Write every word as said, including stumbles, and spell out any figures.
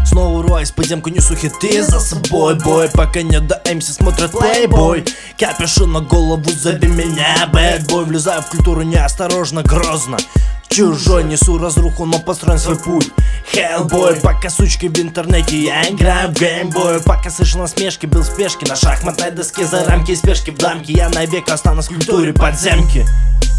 Снова урваюсь в подземку, несу хиты за собой, бой. Пока не до МС смотрят плейбой. Капюшон на голову, зови меня бэдбой. Влезаю в культуру неосторожно, грозно. Чужой, несу разруху, но построен свой путь. Хеллбой, пока сучки в интернете, я играю в геймбой. Пока слышал насмешки, был в спешке на шахматной доске. За рамки и спешки в дамке, я навек останусь в культуре подземки.